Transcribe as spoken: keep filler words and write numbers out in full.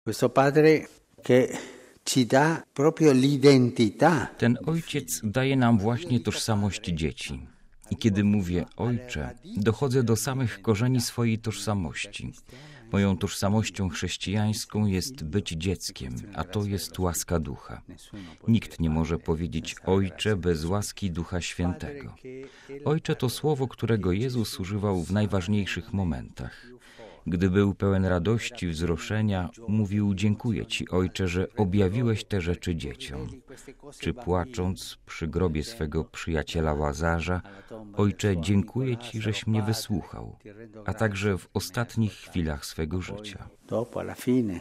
Questo padre che ci dà proprio l'identità. Ten ojciec daje nam właśnie tożsamość dzieci. I kiedy mówię ojcze, dochodzę do samych korzeni swojej tożsamości. Moją tożsamością chrześcijańską jest być dzieckiem, a to jest łaska Ducha. Nikt nie może powiedzieć ojcze bez łaski Ducha Świętego. Ojcze to słowo, którego Jezus używał w najważniejszych momentach. Gdy był pełen radości, wzruszenia, mówił: dziękuję Ci, Ojcze, że objawiłeś te rzeczy dzieciom. Czy płacząc przy grobie swego przyjaciela Łazarza: Ojcze, dziękuję Ci, żeś mnie wysłuchał, a także w ostatnich chwilach swego życia.